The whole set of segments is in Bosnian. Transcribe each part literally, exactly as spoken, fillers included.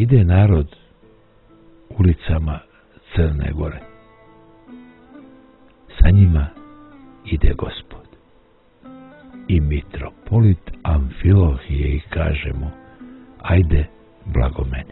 ide narod ulicama Crne Gore. Sa njima ide Gospod. I mitropolit Amfilohije i kaže mu: ajde, blago meni.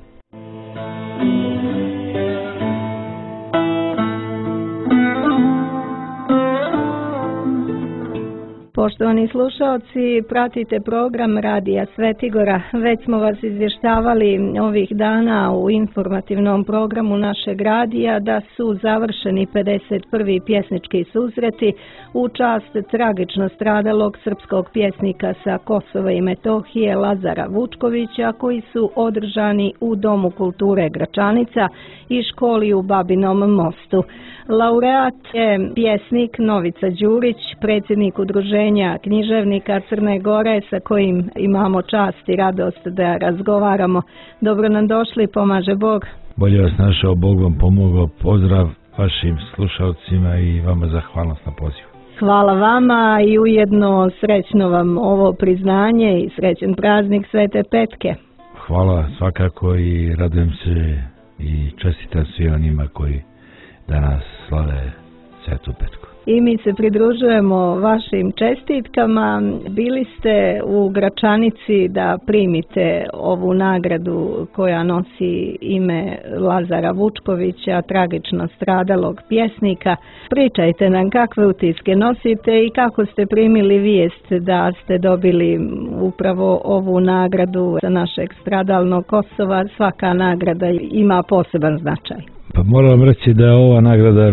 Poštovani slušaoci, pratite program Radija Svetigora. Već smo vas izvještavali ovih dana u informativnom programu našeg radija da su završeni pedeset prvi pjesnički susreti u čast tragično stradalog srpskog pjesnika sa Kosova i Metohije Lazara Vučkovića, koji su održani u Domu kulture Gračanica i školi u Babinom Mostu. Laureat je pjesnik Novica Đurić, predsjednik udruženja književnika Crne Gore, sa kojim imamo čast i radost da razgovaramo. Dobro nam došli, pomaže Bog. Bolje vas našao, Bog vam pomogao. Pozdrav vašim slušalcima i vama zahvalnost na pozivu. Hvala vama i ujedno srećno vam ovo priznanje i srećan praznik Svete Petke. Hvala svakako i radujem se i čestitam svi onima koji danas slave Svetu Petku. I mi se pridružujemo vašim čestitkama. Bili ste u Gračanici da primite ovu nagradu koja nosi ime Lazara Vučkovića, tragično stradalog pjesnika. Pričajte nam kakve utiske nosite i kako ste primili vijest da ste dobili upravo ovu nagradu za našeg stradalnog Kosova. Svaka nagrada ima poseban značaj. Pa moram reći da ova nagrada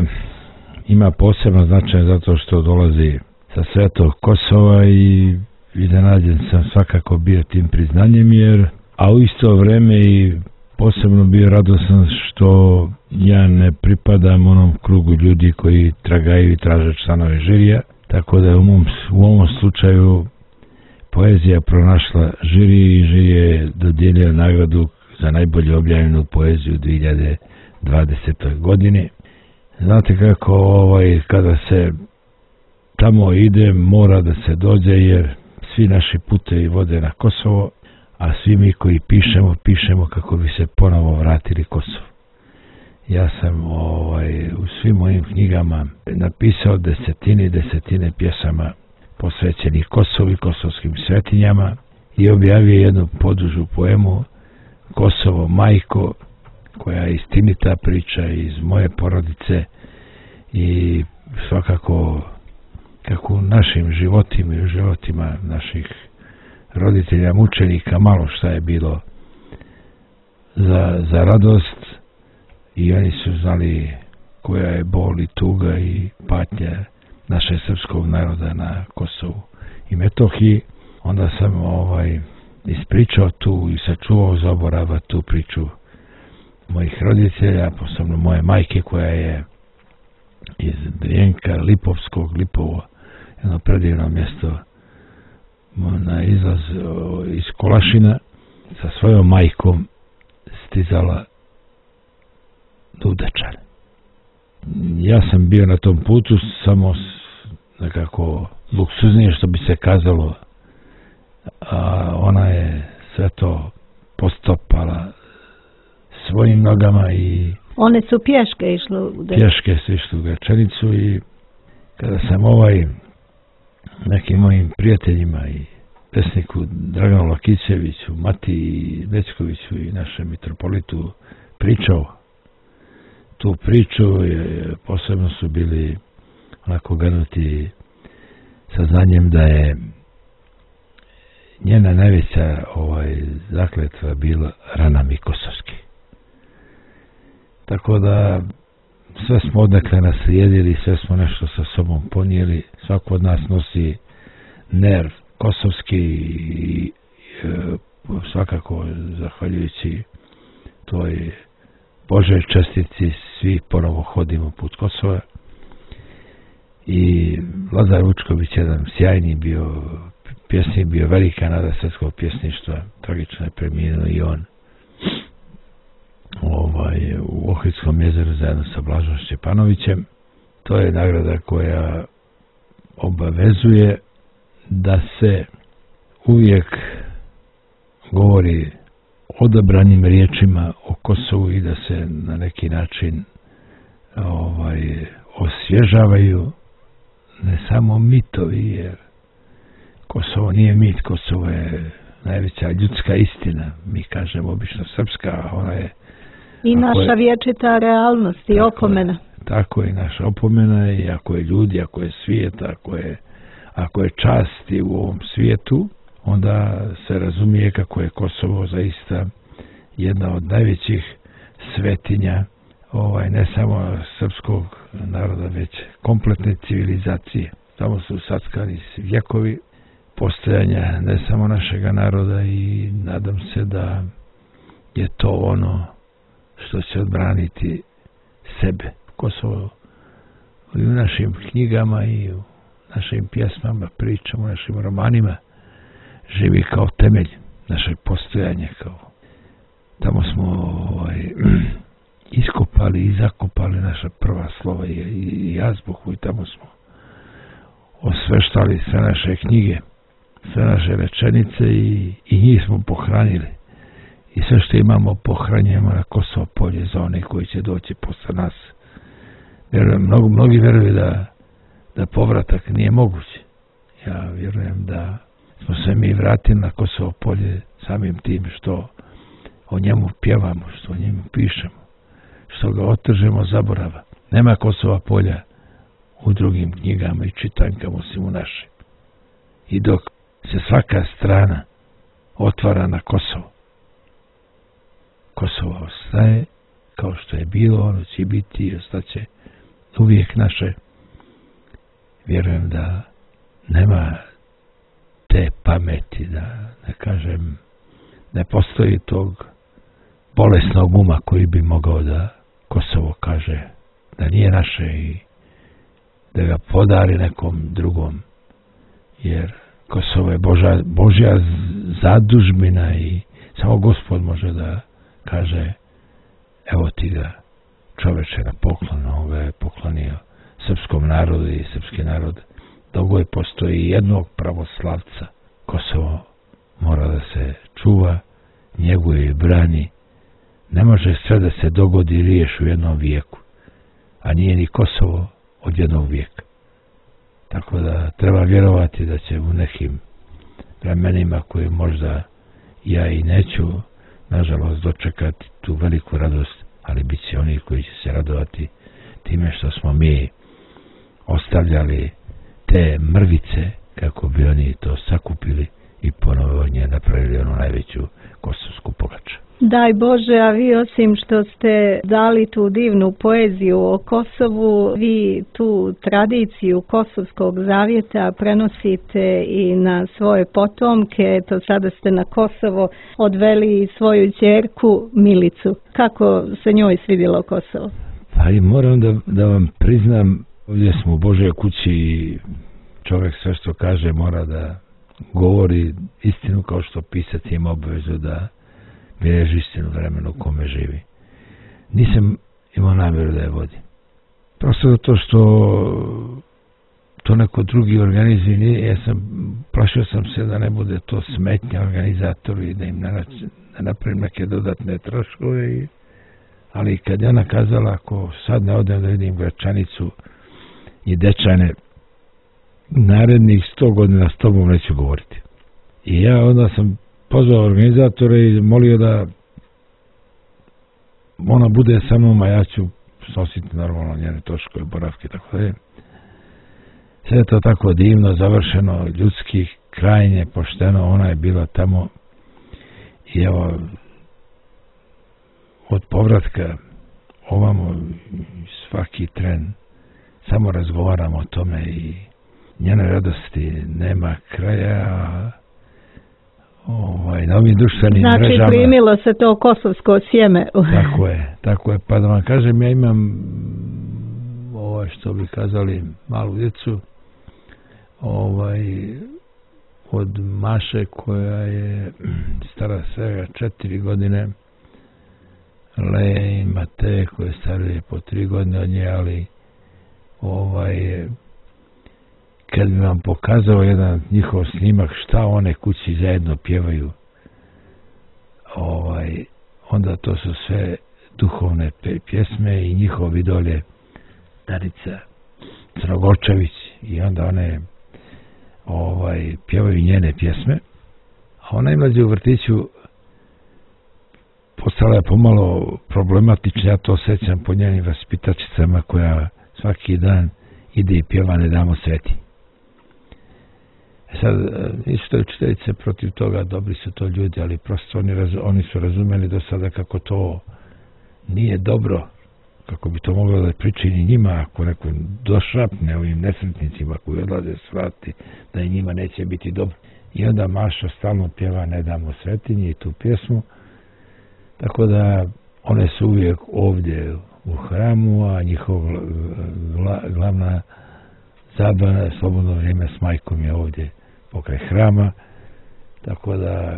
ima poseban značaj zato što dolazi sa Svetog Kosova i iznenađen sam svakako bio tim priznanjem, jer, a u isto vrijeme i posebno bio radosan što ja ne pripadam onom krugu ljudi koji tragaju i traže članove žirija, tako da u, mom, u ovom slučaju poezija pronašla žiri i žiri je dodijelio nagradu za najbolje objavljenu poeziju u dvije hiljade dvadesetoj godine. Znate kako ovaj, kada se tamo ide mora da se dođe, jer svi naši putevi vode na Kosovo, a svi mi koji pišemo, pišemo kako bi se ponovo vratili Kosovo. Ja sam ovaj, u svim mojim knjigama napisao desetine i desetine pjesama posvećenih Kosovu i kosovskim svetinjama i objavio jednu podužu poemu Kosovo majko, koja je istinita priča iz moje porodice i svakako kako u našim životima i u životima naših roditelja, mučenika, malo šta je bilo za, za radost i oni su znali koja je bol i tuga i patnja naše srpskog naroda na Kosovu i Metohiji. Onda sam ovaj ispričao tu i sačuvao za oborava tu priču mojih roditelja, posebno moje majke koja je iz Drijenka, Lipovskog, Lipovo, jedno predivno mjesto na izlaz iz Kolašina, sa svojom majkom stizala do Udečane. Ja sam bio na tom putu samo nekako luksuznije, što bi se kazalo, a ona je sve to postopala svojim nogama i one su pješke išle u Gračanicu. Pješke su išle u Gračanicu i kada sam ovaj nekim mojim prijateljima i pesniku Draganu Lakićeviću, Matiji Bečkoviću i našem mitropolitu pričao tu priču, je, posebno su bili onako ganuti saznanjem da je njena najveća ovaj, zakletva bila rana mi kosovski. Tako da sve smo odnekle naslijedili, sve smo nešto sa sobom ponijeli, svako od nas nosi nerv kosovski i e, svakako zahvaljujući toj Božoj čestici svi ponovo hodimo put Kosova i Lazar Vučković jedan sjajni bio pjesnik, bio velika nada srpskog pjesništva, tragično je preminuo i on ovaj, u Ohridskom jezeru zajedno sa Blažom Šćepanovićem. To je nagrada koja obavezuje da se uvijek govori odabranim riječima o Kosovu i da se na neki način ovaj, osvježavaju ne samo mitovi, jer Kosovo nije mit, Kosovo je najveća ljudska istina. Mi kažemo obično srpska, a ona je... I naša je, vječita realnost i opomena. Je, tako je naša opomena i ako je ljudi, ako je svijet, ako je, ako je časti u ovom svijetu, onda se razumije kako je Kosovo zaista jedna od najvećih svetinja, ovaj, ne samo srpskog naroda, već kompletne civilizacije. Tamo su satkani vjekovi postojanja ne samo našega naroda i nadam se da je to ono što će odbraniti sebe. Kosovo i u našim knjigama i u našim pjesmama, pričama, u našim romanima živi kao temelj našeg postojanja. Kao. Tamo smo ovaj, iskopali i zakopali naša prva slova i, i azbuku i tamo smo osveštali sve naše knjige, sve naše rečenice i, i njih smo pohranili. I sve što imamo pohranjujemo na Kosovo polje za one koji će doći posle nas. Vjerujem, mnogo, mnogi vjeruju da, da povratak nije moguć. Ja vjerujem da smo se mi vratili na Kosovo polje samim tim što o njemu pjevamo, što o njemu pišemo, što ga otržemo zaborava. Nema Kosova polja u drugim knjigama i čitankama osim u našim. I dok se svaka strana otvara na Kosovo, Kosovo ostaje kao što je bilo, ono će biti i ostaće uvijek naše. Vjerujem da nema te pameti, da ne kažem, ne postoji tog bolesnog uma koji bi mogao da Kosovo kaže da nije naše i da ga podari nekom drugom, jer Kosovo je Božja, Božja zadužbina i samo Gospod može da kaže evo ti ga čoveče na poklon, on ga je poklonio srpskom narodu i srpski narod. Dok je postoji jednog pravoslavca, Kosovo mora da se čuva, njeguje i brani. Ne može sve da se dogodi i riješi u jednom vijeku, a nije ni Kosovo od jednog vijeka. Tako da treba vjerovati da će u nekim vremenima koje možda ja i neću, nažalost, dočekati tu veliku radost, ali bit će oni koji će se radovati time što smo mi ostavljali te mrvice kako bi oni to sakupili i ponovo od nje napravili onu najveću kosovsku pogaču. Daj Bože, a vi osim što ste dali tu divnu poeziju o Kosovu, vi tu tradiciju Kosovskog zavjeta prenosite i na svoje potomke. To sada ste na Kosovo odveli svoju ćerku Milicu. Kako se njoj svidjelo Kosovo? Pa i moram da, da vam priznam, ovdje smo u Božoj kući i čovjek sve što kaže mora da govori istinu, kao što pisac ima obavezu da bilježi istinu vremenu u kome živi. Nisam imao namjeru da je vodim. Prosto zato što to neko drugi organizuje, nije, ja sam, plašio sam se da ne bude to smetnja organizatoru i da im ne, ne napravim neke dodatne troškove. I, ali kad je ona kazala, ako sad ne odem da vidim Gračanicu i Dečane, narednih sto godina s tobom neću govoriti. I ja onda sam pozvao organizatore i molio da ona bude sa mnom, a ja ću snositi normalno njene troškove, boravke i tako dalje. Sve je to tako divno, završeno, ljudski, krajnje, pošteno. Ona je bila tamo i evo od povratka ovamo svaki tren samo razgovaramo o tome i njene radosti nema kraja. Ovaj, na ovim društvenim znači, mrežama. Znači primilo se to kosovsko sjeme. Tako je, tako je. Pa da vam kažem, ja imam ovaj, što bi kazali, malu djecu, ovaj, od Maše koja je stara svega četiri godine, Leje i Mateje koje staruje po tri godine od nje, ali ovaj, kad bi vam pokazao jedan njihov snimak šta one kući zajedno pjevaju, ovaj, onda to su sve duhovne pjesme i njihov idol je Danica Crnogorčević i onda one ovaj, pjevaju njene pjesme, a ona imlazi u vrtiću postala je pomalo problematična, ja to osjećam po njenim vaspitačicama koja svaki dan ide i pjeva Ne damo sveti. E sad, nisu to učiteljice protiv toga, dobri su to ljudi, ali prosto oni, raz, oni su razumeli do sada kako to nije dobro, kako bi to moglo da pričini njima, ako neko došrapne ovim nesretnicima koji odlaze svrati, da i njima neće biti dobro. I onda Maša stalno pjeva Ne damo svetinje i tu pjesmu, tako da one su uvijek ovdje u hramu, a njihov gla, glavna zabava, slobodno vrijeme s majkom je ovdje pokraj hrama, tako da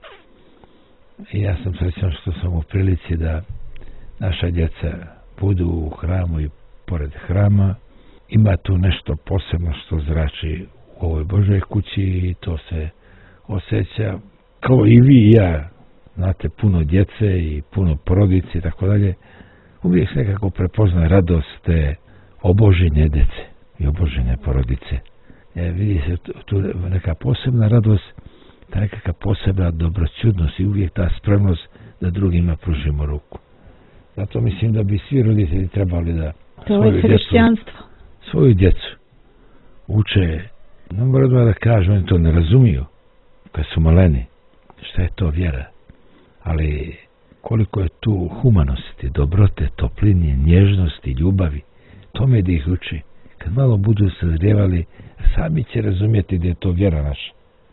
ja sam srećan što sam u prilici da naša djeca budu u hramu i pored hrama. Ima tu nešto posebno što zrači u ovoj Božoj kući i to se osjeća kao i vi i ja. Znate, puno djece i puno porodice i tako dalje. Uvijek se nekako prepozna radost te oboženje djece i oboženje porodice. E, vidi se tu, tu neka posebna radost, ta nekakva posebna dobroćudnost i uvijek ta spremnost da drugima pružimo ruku. Zato mislim da bi svi roditelji trebali da svoju djecu, svoju djecu uče. Ne moram da kažem, oni to ne razumiju kad su maleni. Šta je to vjera? Ali koliko je tu humanosti, dobrote, topline, nježnosti, ljubavi, tome da ih uči. Kad malo budu sazrijevali, sami će razumjeti da je to vjera naša.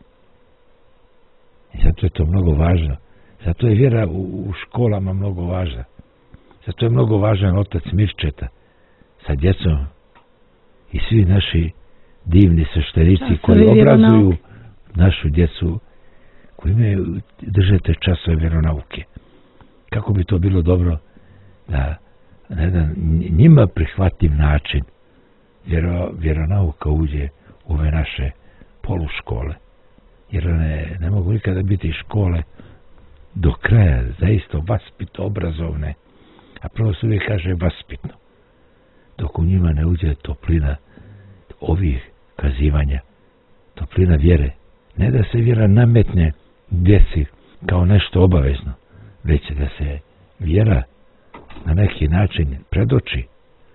I zato je to mnogo važno. Zato je vjera u, u školama mnogo važna. Zato je mnogo važan otac Mirčeta sa djecom i svi naši divni sveštenici koji obrazuju našu djecu, koji imaju, držete časove vjeronauke. Kako bi to bilo dobro da na jedan njima prihvatljiv način vjero, vjeronauka uđe u ove naše poluškole. Jer one ne mogu nikada biti škole do kraja, zaista vaspito obrazovne, a prvo se uvijek kaže vaspitno. Dok u njima ne uđe toplina ovih kazivanja, toplina vjere. Ne da se vjera nametne djeci kao nešto obavezno, već da se vjera na neki način predoči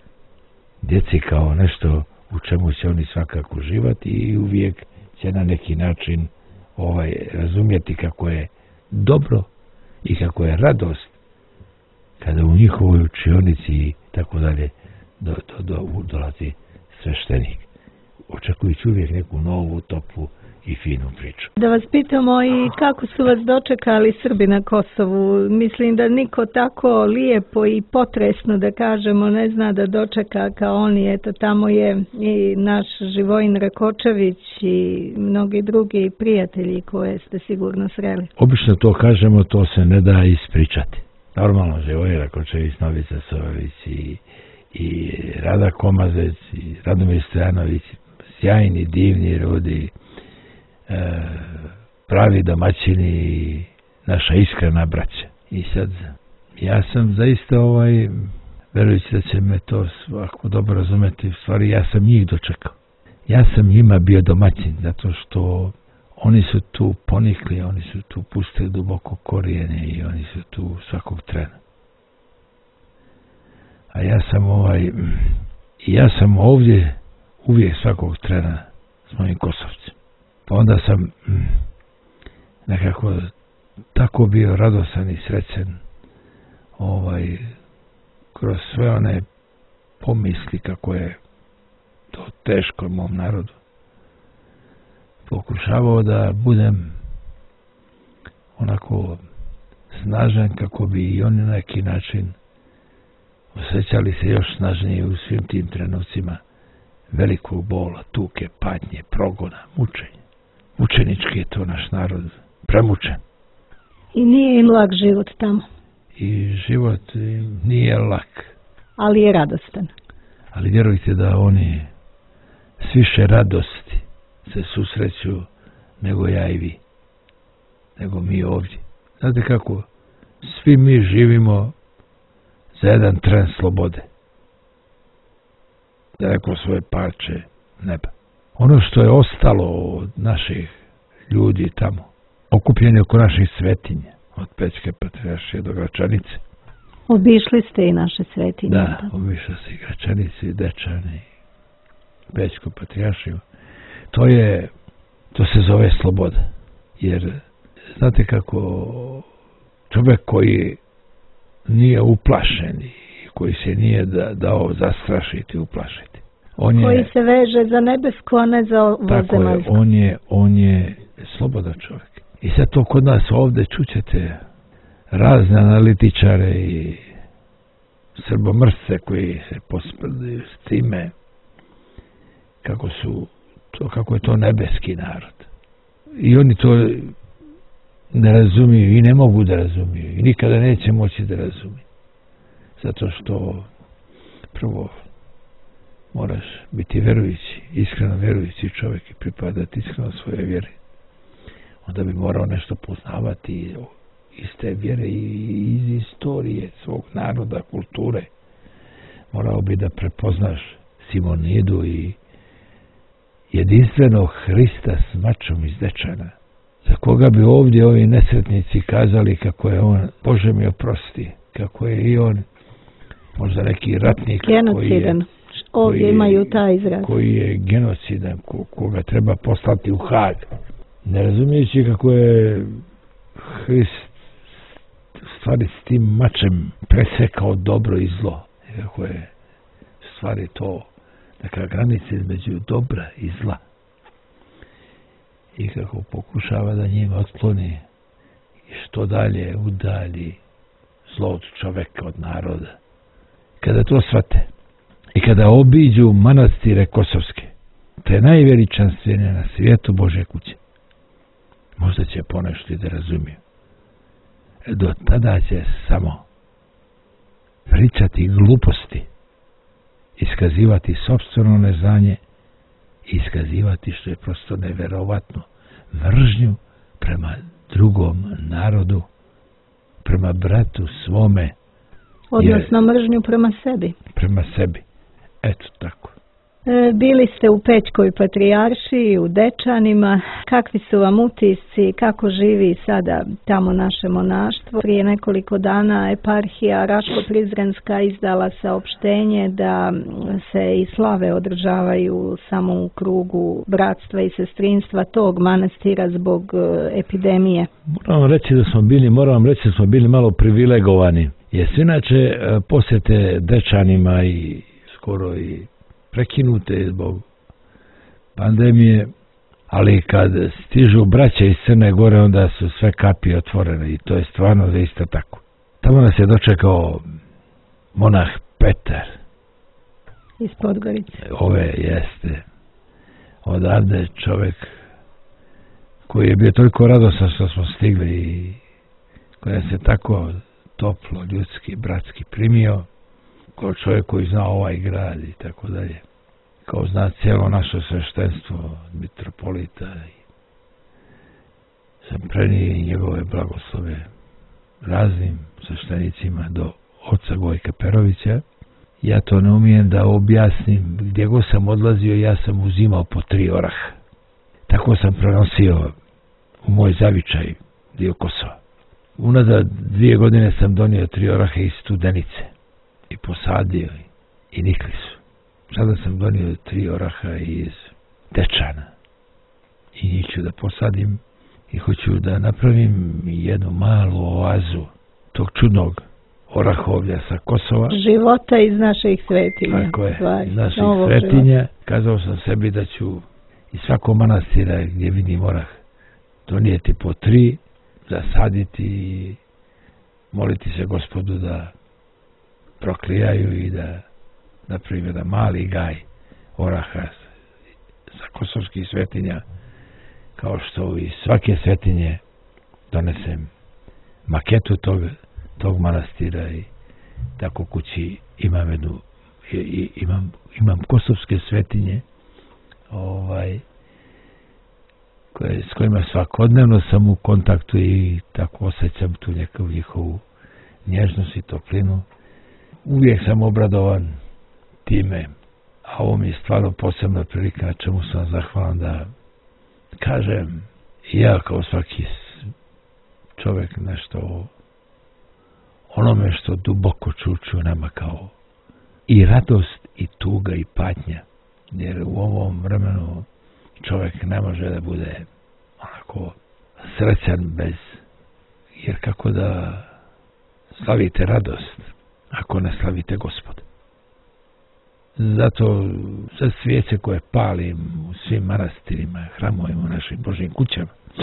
djeci kao nešto u čemu će oni svakako uživati i uvijek će na neki način ovaj, razumjeti kako je dobro i kako je radost kada u njihovoj učionici i tako dalje do, do, do, dolazi sveštenik. Očekujući uvijek neku novu, toplu i finu priču. Da vas pitamo i kako su vas dočekali Srbi na Kosovu. Mislim da niko tako lijepo i potresno, da kažemo, ne zna da dočeka kao oni. Eto, tamo je i naš Živojin Rakočević i mnogi drugi prijatelji koje ste sigurno sreli. Obično to kažemo, to se ne da ispričati. Normalno, Živojin Rakočević, Novica Sojević i, i Rada Komazec i Radomir Stojanović, sjajni, divni ljudi, e, pravi domaćini i naša iskrena braća. I sad, ja sam zaista ovaj, verujući da će me to svako dobro razumeti, u stvari ja sam njih dočekao. Ja sam njima bio domaćin, zato što oni su tu ponikli, oni su tu pustili duboko korijene i oni su tu svakog trena. A ja sam ovaj, ja sam ovdje uvijek svakog trena s mojim Kosovcem. Pa onda sam nekako tako bio radosan i srećen ovaj, kroz sve one pomisli kako je to teško mom narodu. Pokušavao da budem onako snažan kako bi i oni na neki način osjećali se još snažnije u svim tim trenucima velikog bola, tuke, patnje, progona, mučenja. Mučenički je to naš narod, premučen. I nije im lak život tamo. I život nije lak. Ali je radostan. Ali vjerujte da oni s više radosti se susreću nego ja i vi. Nego mi ovdje. Znate kako? S svi mi živimo za jedan tren slobode. Da neko svoje parče neba. Ono što je ostalo od naših ljudi tamo, okupljeni oko naših svetinja, od Pećke patrijaršije do Gračanice. Obišli ste i naše svetinje. Da, obišli se i Gračanice, i Dečane, i Pećku patrijaršiju. To je, to se zove sloboda. Jer, znate kako čovjek koji nije uplašen i koji se nije da, dao zastrašiti i uplašiti. On koji je, se veže za nebesko, a ne za tako je, on je, on je slobodan čovjek. I sad to kod nas ovdje čućete razne analitičare i srbomrsce koji se posprdaju s time kako su to, kako je to nebeski narod. I oni to ne razumiju i ne mogu da razumiju i nikada neće moći da razumiju. Zato što prvo moraš biti verujući, iskreno verujući čovjek i pripadati iskreno svoje vjere. Onda bi morao nešto poznavati iz te vjere i iz istorije svog naroda, kulture. Morao bi da prepoznaš Simonidu i jedinstvenog Hrista s mačom iz Dečana, za koga bi ovdje ovi nesretnici kazali kako je on, Bože mi oprosti, kako je i on možda neki ratnik genocidan. Ovdje koji, imaju taj izraz. Koji je genocidan, ko, koga treba poslati u Hag. Ne razumijeći kako je Hrist stvari s tim mačem presekao dobro i zlo. Kako je stvari to neka granica između dobra i zla. I kako pokušava da njima otkloni i što dalje udalji zlo od čoveka, od naroda. Kada to shvate i kada obiđu manastire kosovske, te najveličanstvene na svijetu Božje kuće, možda će ponešto i da razumiju. Do tada će samo pričati gluposti, iskazivati sopstveno neznanje i iskazivati, što je prosto neverovatno, mržnju prema drugom narodu, prema bratu svome. Odnosno mržnju prema sebi. Prema sebi. Eto tako. E, bili ste u Pećkoj patrijaršiji, u Dečanima. Kakvi su vam utisci, kako živi sada tamo naše monaštvo? Prije nekoliko dana eparhija Raško-Prizrenska izdala saopštenje da se i slave održavaju samo u krugu bratstva i sestrinstva tog manastira zbog epidemije. Moram vam reći da smo bili, moram vam reći da smo bili malo privilegovani. Jer inače posjete Dečanima i skoro i prekinute zbog pandemije, ali kad stižu braća iz Crne Gore, onda su sve kapije otvorene i to je stvarno zaista tako. Tamo nas je dočekao monah Petar. Iz Podgorice. Ove jeste. Odavde čovjek koji je bio toliko radostan što smo stigli i koji se tako toplo, ljudski, bratski primio, kao čovjek koji zna ovaj grad i tako dalje. Kao zna cijelo naše sveštenstvo, mitropolita. Sam prenio i njegove blagoslove raznim sveštenicima do oca Gojka Perovića. Ja to ne umijem da objasnim. Gdje god sam odlazio, ja sam uzimao po tri oraha. Tako sam prenosio u moj zavičaj dio Kosova. Unazad dvije godine sam donio tri oraha iz Studenice i posadio i nikli su. Sada sam donio tri oraha iz Dečana i njih ću da posadim i hoću da napravim jednu malu oazu tog čudnog orahovlja sa Kosova. Života iz naših svetinja. Tako je, iz naših svetinja. Kazao sam sebi da ću iz svakog manastira gdje vidim orah donijeti po tri, zasaditi i moliti se Gospodu da proklijaju i da napravim jedan mali gaj oraha sa kosovskih svetinja, kao što i svake svetinje donesem maketu tog, tog manastira i tako kući imam jednu, i, imam, imam kosovske svetinje ovaj, koje, s kojima svakodnevno sam u kontaktu i tako osjećam tu neku njihovu nježnost i toplinu. Uvijek sam obradovan time, a ovo mi je stvarno posebna prilika na čemu sam zahvalan da kažem ja kao svaki čovjek nešto o onome što duboko čuču nama kao i radost i tuga i patnja, jer u ovom vremenu čovjek ne može da bude onako srećan bez, jer kako da slavite radost ako ne slavite Gospoda. Zato sve svijeće koje palim u svim manastirima, hramovima, u našim Božjim kućama,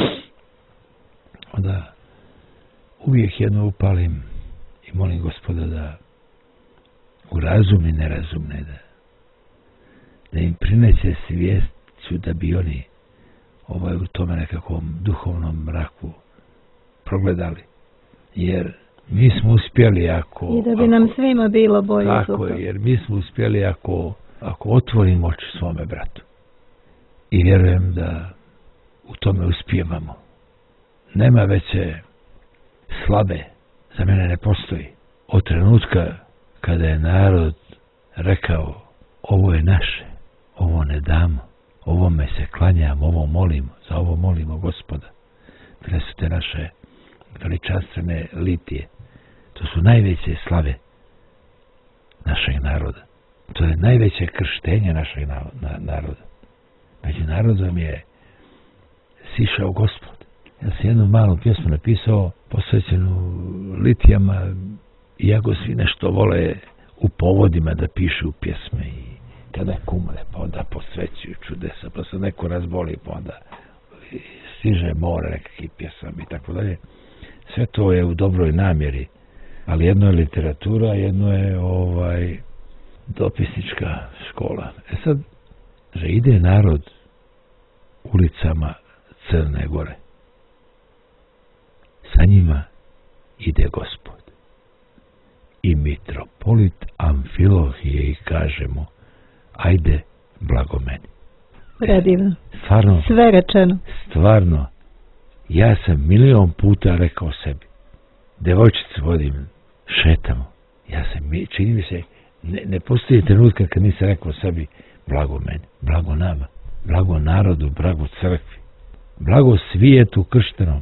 onda uvijek jedno upalim i molim Gospoda da u razum i nerazumne da, da im prineće sviješću da bi oni ovaj, u tome nekakvom duhovnom mraku progledali. Jer mi smo uspjeli ako... I da bi nam ako, svima bilo bolje. Tako je, jer mi smo uspjeli ako, ako otvorimo oči svome bratu. I vjerujem da u tome uspijevamo. Nema veće slabe, za mene ne postoji. Od trenutka kada je narod rekao ovo je naše, ovo ne damo, ovome se klanjamo, ovo molimo, za ovo molimo Gospoda. Bile su te naše veličanstvene litije. To su najveće slave našeg naroda. To je najveće krštenje našeg naroda. Među narodom je sišao Gospod. Ja sam jednu malu pjesmu napisao posvećenu litijama, iako svi nešto vole u povodima da pišu pjesme i kada kumre, pa onda posvećuju čudesa, pa se neko razboli, pa onda stiže more nekakvih pjesama i tako dalje. Sve to je u dobroj namjeri, ali jedno je literatura, jedno je ovaj dopisnička škola. E sad, že ide narod ulicama Crne Gore. Sa njima ide Gospod. I mitropolit Amfilohije i kaže mu, ajde, blago meni. Predivno. Stvarno. Sve rečeno. Stvarno. Ja sam milion puta rekao sebi, devojčicu vodim, šetamo. Ja sam, čini mi se, ne, ne postoji trenutka kad nisam rekao sebi, blago meni, blago nama, blago narodu, blago crkvi, blago svijetu krštenom.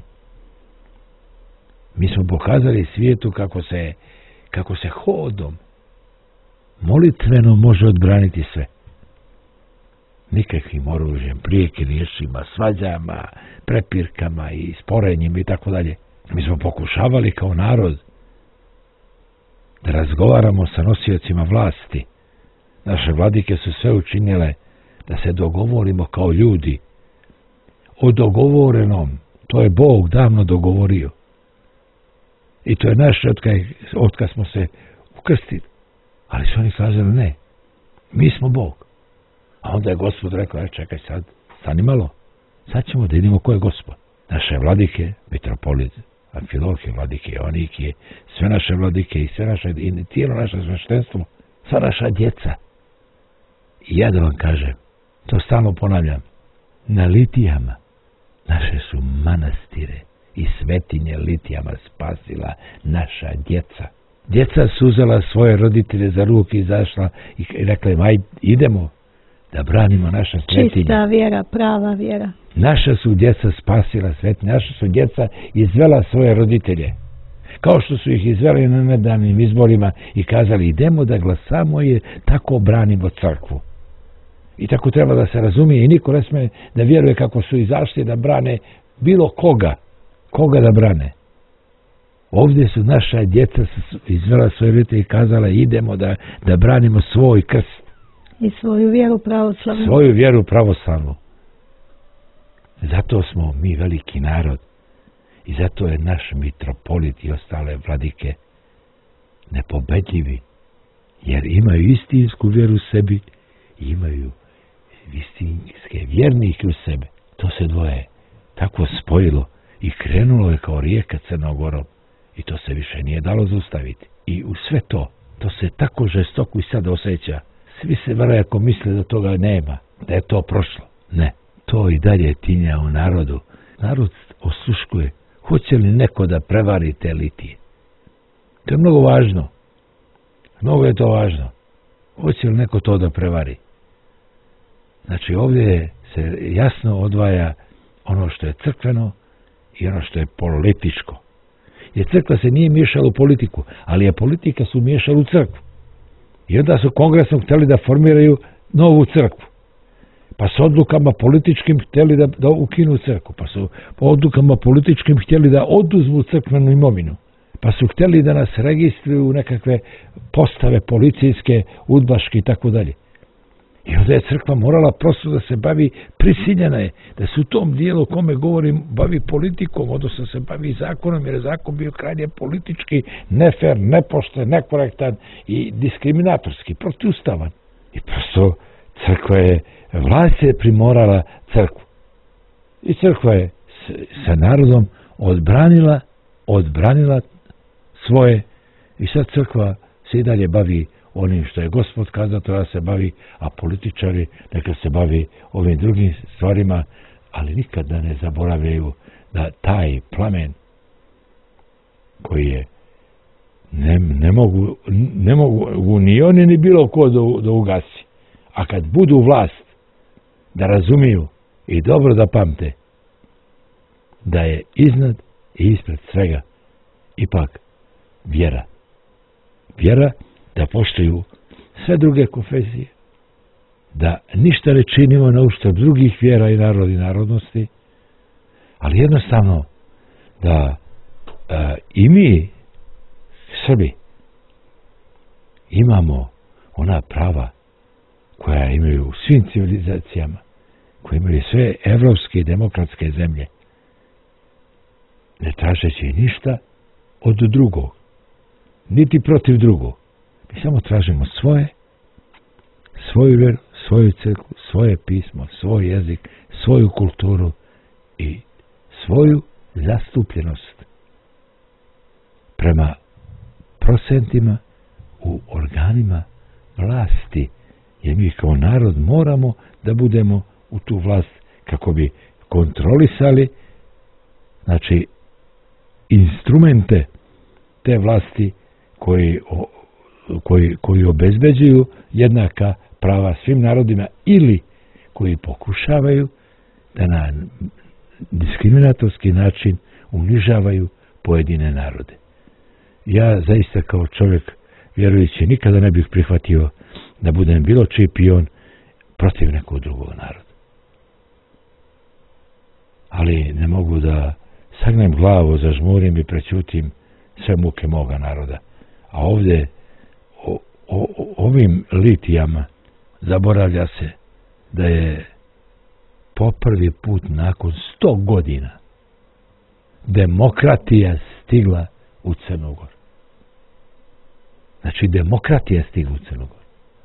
Mi smo pokazali svijetu kako se, kako se hodom, molitveno može odbraniti sve. Nikakvim oružjem, prijeke riječima, svađama, prepirkama i sporenjima i tako dalje. Mi smo pokušavali kao narod da razgovaramo sa nosiocima vlasti. Naše vladike su sve učinile da se dogovorimo kao ljudi. O dogovorenom, to je Bog davno dogovorio. I to je naše od kad smo se ukrstili. Ali su oni kazali ne, mi smo Bog. A onda je Gospod rekao, e, čekaj sad, stani malo, sad ćemo da idemo ko je Gospod. Naše vladike, mitropolit, Amfilohije, vladike, Joanikije, sve naše vladike i sve naše, i tijelo naše sveštenstvo, sva naša djeca. I ja da vam kažem, to stalno ponavljam, na litijama naše su manastire i svetinje litijama spasila naša djeca. Djeca su uzela svoje roditelje za ruke i izašla i rekla im, ajde, idemo da branimo naša svetinja. Čista vjera, prava vjera. Naša su djeca spasila svetinja, naša su djeca izvela svoje roditelje. Kao što su ih izveli na nedavnim izborima i kazali, idemo da glasamo i tako branimo crkvu. I tako treba da se razumije i niko ne sme da vjeruje kako su izašli da brane bilo koga. Koga da brane? Ovdje su naša djeca izvela svoje roditelje i kazala, idemo da, da branimo svoj krst. I svoju vjeru pravoslavnu. Svoju vjeru pravoslavnu. Zato smo mi veliki narod i zato je naš mitropolit i ostale vladike nepobedljivi, jer imaju istinsku vjeru u sebi i imaju istinske vjernike u sebe. To se dvoje tako spojilo i krenulo je kao rijeka Crnogorom i to se više nije dalo zaustaviti. I u sve to, to se tako žestoko i sad osjeća. Svi se vjerojatno misle da toga nema, da je to prošlo. Ne, to i dalje tinja u narodu. Narod osluškuje, hoće li neko da prevari te litije. To je mnogo važno. Mnogo je to važno. Hoće li neko to da prevari? Znači ovdje se jasno odvaja ono što je crkveno i ono što je političko. Jer crkva se nije miješala u politiku, ali je politika su miješala u crkvu. I onda su kongresom htjeli da formiraju novu crkvu. Pa su odlukama političkim htjeli da, da ukinu crkvu. Pa su odlukama političkim htjeli da oduzmu crkvenu imovinu. Pa su htjeli da nas registruju u nekakve postave policijske, udbaške i tako dalje. I onda je crkva morala prosto da se bavi, prisiljena je da se u tom dijelu kome govorim bavi politikom, odnosno se bavi zakonom, jer je zakon bio krajnje politički, nefer, nepošten, nekorektan i diskriminatorski, protiustavan. I prosto crkva je, vlast je primorala crkvu. I crkva je sa narodom odbranila, odbranila svoje i sad crkva se i dalje bavi onim što je Gospod kazao da se bavi, a političari neka se bavi ovim drugim stvarima, ali nikad da ne zaboravljaju da taj plamen koji je ne, ne, mogu, ne mogu ni oni ni bilo ko da, da ugasi. A kad budu vlast, da razumiju i dobro da pamte da je iznad i ispred svega ipak vjera. Vjera da poštuju sve druge konfesije, da ništa ne činimo na uštrb drugih vjera i narod i narodnosti, ali jednostavno da e, i mi, Srbi, imamo ona prava koja imaju u svim civilizacijama, koje imaju sve evropske i demokratske zemlje, ne tražeći ništa od drugog, niti protiv drugog. Mi samo tražimo svoje, svoju vjeru, svoju crkvu, svoje pismo, svoj jezik, svoju kulturu i svoju zastupljenost prema procentima u organima vlasti. Jer mi kao narod moramo da budemo u tu vlast kako bi kontrolisali, znači, instrumente te vlasti koji, koji, koji obezbeđuju jednaka prava svim narodima ili koji pokušavaju da na diskriminatorski način unižavaju pojedine narode. Ja zaista kao čovjek vjerujući nikada ne bih prihvatio da budem bilo čiji pion protiv nekog drugog naroda. Ali ne mogu da sagnem glavu, zažmurim i prećutim sve muke moga naroda. A ovdje o, o, o, ovim litijama zaboravlja se da je po prvi put nakon sto godina demokratija stigla u Crnogor. Znači demokratija stigla u Crnogor.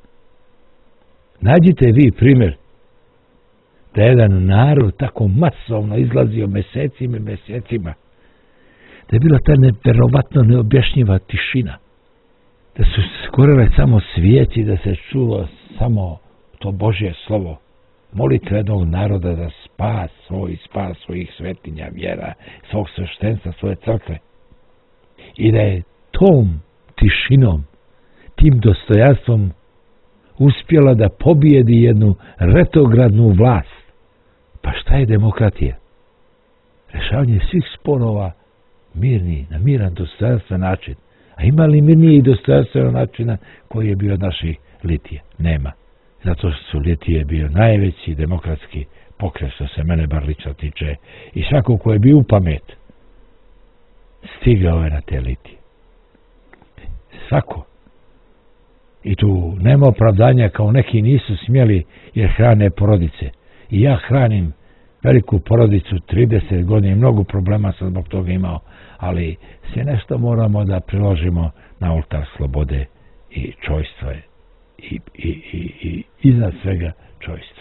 Nađite vi primjer da je jedan narod tako masovno izlazio mjesecima i mjesecima, da je bila ta nevjerovatno neobjašnjiva tišina, da su skorele samo svijeći, da se čulo samo to Božje slovo, molitve jednog naroda za spas svoj, spas svojih svetinja, vjera, svog sveštenstva, svoje crkve. I da je tom tišinom, tim dostojanstvom uspjela da pobijedi jednu retrogradnu vlast. Pa šta je demokratija? Rešavanje svih sporova mirni, na miran, dostojanstven način. A ima li mirnije i dostojanstvenog načina koji je bio naših litija? Nema. Zato što su litije bio najveći demokratski pokret, što se mene bar lično tiče. I svako ko je bio u pamet, stigao je na te litije. Svako. I tu nema opravdanja kao neki nisu smjeli jer hrane porodice. I ja hranim veliku porodicu, trideset godina i mnogo problema sam zbog toga imao, ali sve nešto moramo da priložimo na oltar slobode i čojstva i, i, i, i iznad svega čojstva.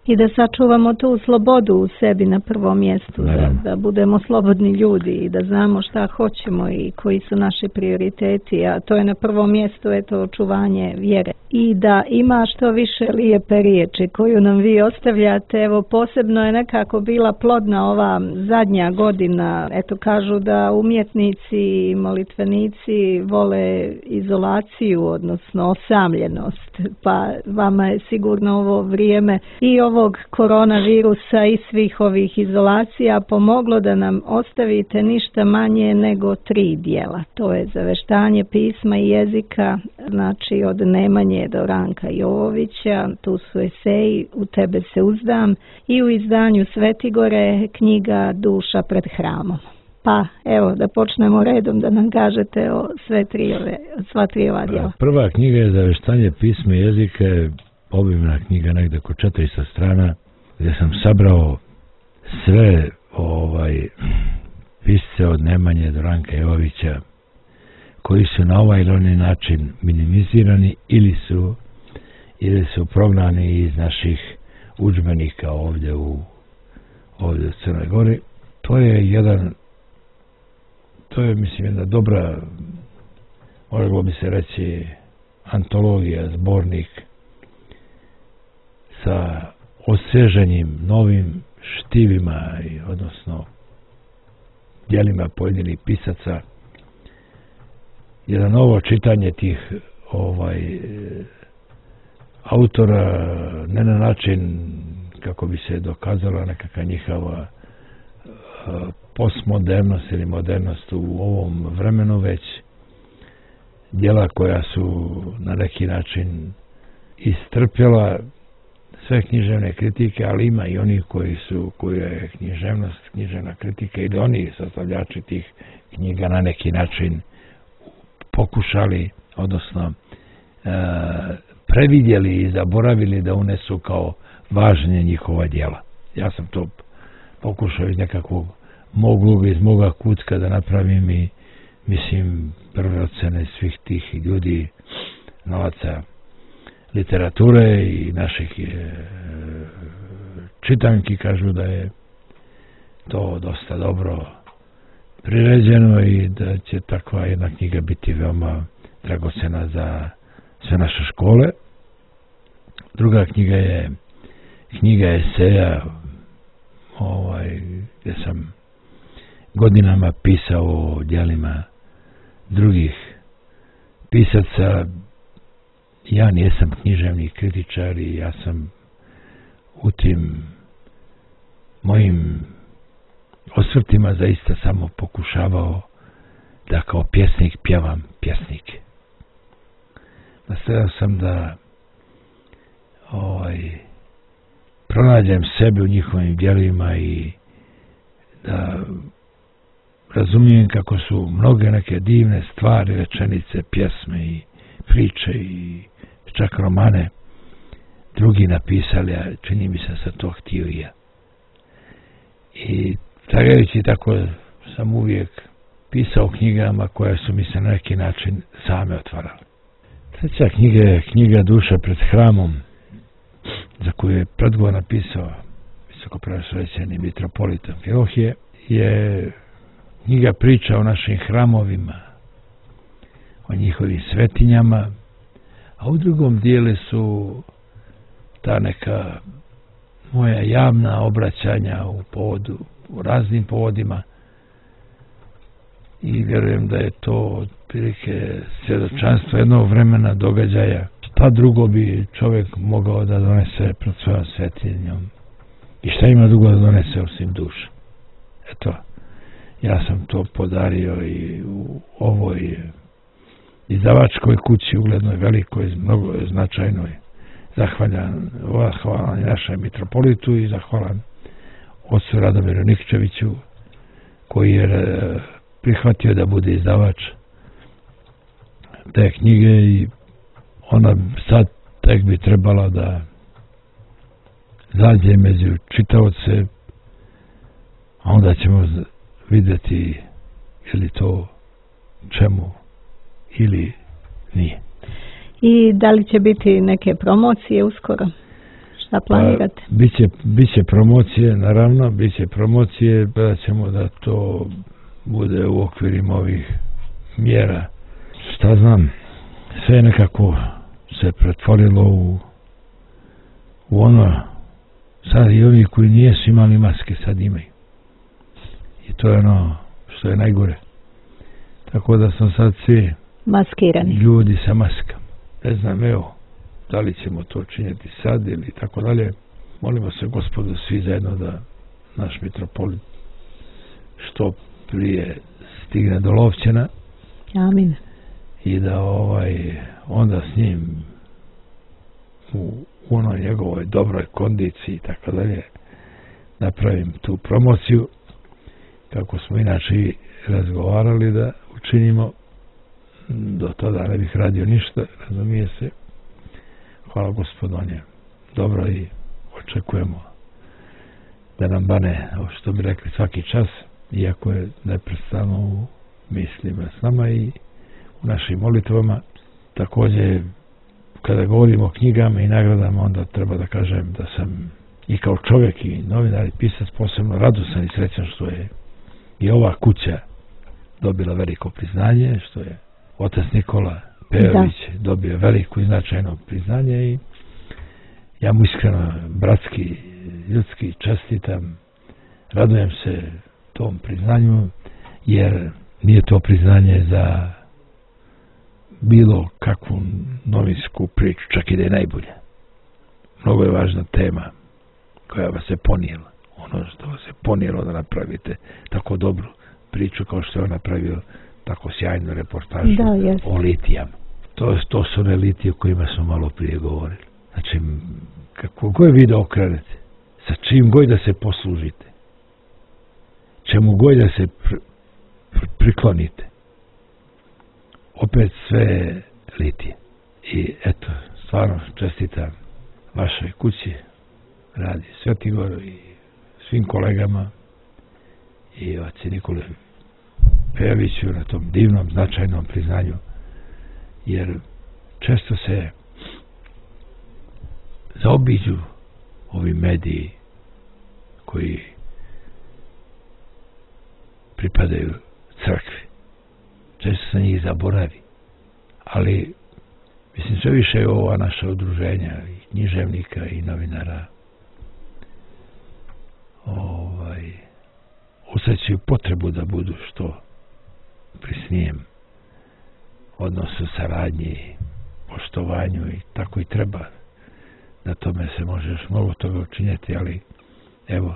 I da sačuvamo tu slobodu u sebi na prvom mjestu, da, da budemo slobodni ljudi i da znamo šta hoćemo i koji su naši prioriteti, a to je na prvom mjestu eto očuvanje vjere. I da ima što više lijepe riječi koju nam vi ostavljate, evo posebno je nekako bila plodna ova zadnja godina, eto kažu da umjetnici i molitvenici vole izolaciju, odnosno osamljenost, pa vama je sigurno ovo vrijeme i ovo ovog koronavirusa i svih ovih izolacija pomoglo da nam ostavite ništa manje nego tri dijela. To je Zaveštanje pisma i jezika, znači od Nemanje do Ranka Jovovića, tu su eseji U tebe se uzdam i u izdanju Svetigore knjiga Duša pred hramom. Pa evo da počnemo redom da nam kažete o sve tri ove, sva tri ova dijela. Prva knjiga je Zaveštanje pisma i jezika, obimna knjiga negde oko četiristo strana, gdje sam sabrao sve ovaj pisce od Nemanje do Ranka Jovovića koji su na ovaj ili onaj način minimizirani ili su ili su prognani iz naših udžbenika ovdje u ovdje u Crnoj Gori. To je jedan to je mislim jedna dobra, moglo bi se reći, antologija, zbornik sa osvježenim novim štivima, odnosno djelima pojedinih pisaca, jedno novo čitanje tih ovaj autora, ne na način kako bi se dokazala nekakva njihova postmodernost ili modernost u ovom vremenu, već djela koja su na neki način istrpjela sve književne kritike, ali ima i oni koji su, koja je književnost, književna kritika ili oni sastavljači tih knjiga na neki način pokušali, odnosno e, previdjeli i zaboravili da unesu kao važnije njihova djela. Ja sam to pokušao iz nekakvog mog ugla, iz moga kutka da napravim i mislim prve ocene svih tih ljudi, novaca literature i naših e, čitanki kažu da je to dosta dobro priređeno i da će takva jedna knjiga biti veoma dragocena za sve naše škole. Druga knjiga je knjiga eseja, ovaj, gdje sam godinama pisao o djelima drugih pisaca. Ja nisam književni kritičar i ja sam u tim mojim osvrtima zaista samo pokušavao da kao pjesnik pjevam pjesnike. Nastojao sam da ovaj, pronađem sebe u njihovim djelima i da razumijem kako su mnoge neke divne stvari, rečenice, pjesme i priče i čak romane drugi napisali, a čini mi se sa to htio i ja. I tragajući tako sam uvijek pisao knjigama koje su mi se na neki način same otvarale. Treća knjiga je knjiga Duša pred hramom, za koju je predgovor napisao visokopreosvećeni mitropolita Amfilohije, je knjiga priča o našim hramovima, o njihovim svetinjama, a u drugom dijelu su ta neka moja javna obraćanja u povodu, u raznim povodima i vjerujem da je to otprilike svjedočanstvo jednog vremena događaja. Šta drugo bi čovjek mogao da donese pred svojom svetinjom i šta ima drugo da donese osim duša. Eto, ja sam to podario i u ovoj izdavačkoj kući, uglednoj, velikoj, mnogo značajnoj. Zahvaljan, zahvalan našem mitropolitu i zahvalan ocu Radomiru Nikčeviću koji je prihvatio da bude izdavač te knjige i ona sad tek bi trebala da zađe među čitaoce, a onda ćemo vidjeti ili to čemu ili nije. I da li će biti neke promocije uskoro? Šta planirate? Pa, biće, biće promocije, naravno, biće promocije, da ćemo da to bude u okvirima ovih mjera. Šta znam, sve nekako se pretvorilo u, u ono, sad i ovi koji nijesu imali maske, sad imaju. I to je ono što je najgore. Tako da sam sad svi maskirani ljudi sa maskama. Ne znam, evo, da li ćemo to činiti sad ili tako dalje. Molimo se Gospodu svi zajedno da naš mitropolit što prije stigne do Lovćena. Amin. I da ovaj onda s njim u, u onoj njegovoj dobroj kondiciji i tako dalje napravim tu promociju kako smo inače i razgovarali da učinimo. Do tada ne bih radio ništa, razumije se. Hvala Gospodu, on je dobro i očekujemo da nam bane, što bi rekli, svaki čas, iako je neprestano u mislima s nama i u našim molitvama. Također, kada govorimo o knjigama i nagradama, onda treba da kažem da sam i kao čovjek i novinar i pisac posebno radosan i srećan što je i ova kuća dobila veliko priznanje, što je otac Nikola Pejović dobio veliko i značajno priznanje i ja mu iskreno bratski, ljudski čestitam, radujem se tom priznanju, jer nije to priznanje za bilo kakvu novinsku priču, čak i da je najbolja. Mnogo je važna tema koja vas je ponijela. Ono što vas je ponijelo da napravite tako dobru priču kao što je on napravio tako sjajnu reportažu da, o litijama. To, to su one litije o kojima smo malo prije govorili. Znači, kako god vi da okrenete, sa čim god da se poslužite, čemu god da se pr, pr, priklonite, opet sve litije. I eto, stvarno čestitam vašoj kući, radi Svetigoru i svim kolegama i oci Nikoli Pejoviću na tom divnom, značajnom priznanju, jer često se zaobiđu ovi mediji koji pripadaju crkvi. Često se njih zaboravi. Ali, mislim, sve više ova naša udruženja i književnika i novinara ovaj, osjećaju potrebu da budu što prisnijem odnosu saradnji, poštovanju i tako i treba. Na tome se može još mnogo toga učinjeti, ali evo,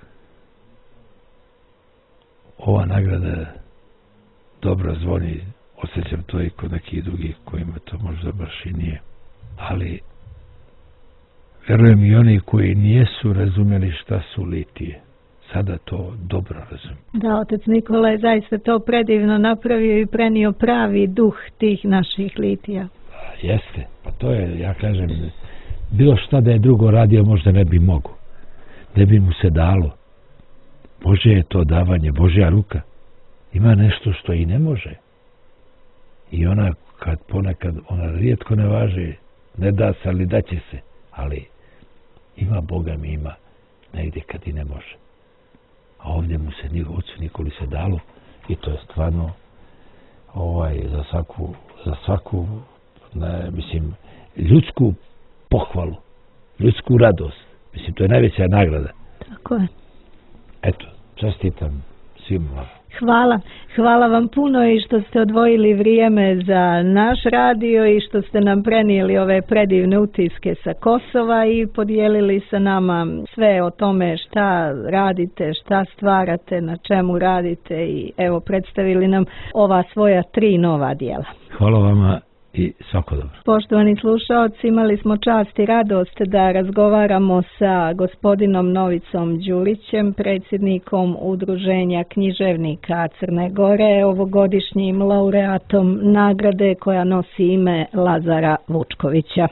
ova nagrada dobro zvoni, osjećam to i kod nekih drugih kojima to možda baš i nije. Ali verujem i oni koji nijesu razumjeli šta su litije, sada to dobro razumiju. Da, otac Nikola je zaista to predivno napravio i prenio pravi duh tih naših litija. A, jeste, pa to je, ja kažem, bilo šta da je drugo radio možda ne bi mogo, ne bi mu se dalo. Bože je to davanje, Božja ruka. Ima nešto što i ne može. I ona kad ponekad, ona rijetko ne važi, ne da se, ali daće se. Ali ima Boga mi ima negdje kad i ne može. A ovdje mu se njegov ocu Nikoli se dalo i to je stvarno ovaj, za svaku, za svaku ne, mislim, ljudsku pohvalu, ljudsku radost. Mislim, to je najveća nagrada. Tako je. Eto, čestitam svim vam. Hvala. Hvala vam puno i što ste odvojili vrijeme za naš radio i što ste nam prenijeli ove predivne utiske sa Kosova i podijelili sa nama sve o tome šta radite, šta stvarate, na čemu radite i evo predstavili nam ova svoja tri nova dijela. Hvala vama i svako dobro. Poštovani slušaoci, imali smo čast i radost da razgovaramo sa gospodinom Novicom Đurićem, predsjednikom Udruženja književnika Crne Gore, ovogodišnjim laureatom nagrade koja nosi ime Lazara Vučkovića.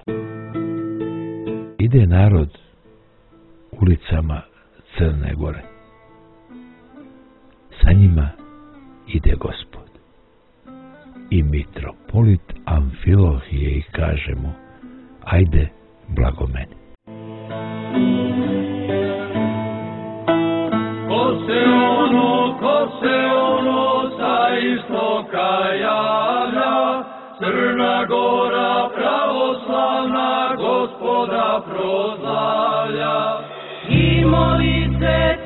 Ide narod ulicama Crne Gore. Sa njima ide Gospod. I mitropolit Amfilohije i kaže mu, ajde, blago meni. Ko se ono, ko se ono sa istoka javlja, Crna Gora pravoslavna Gospoda proslavlja. I moli se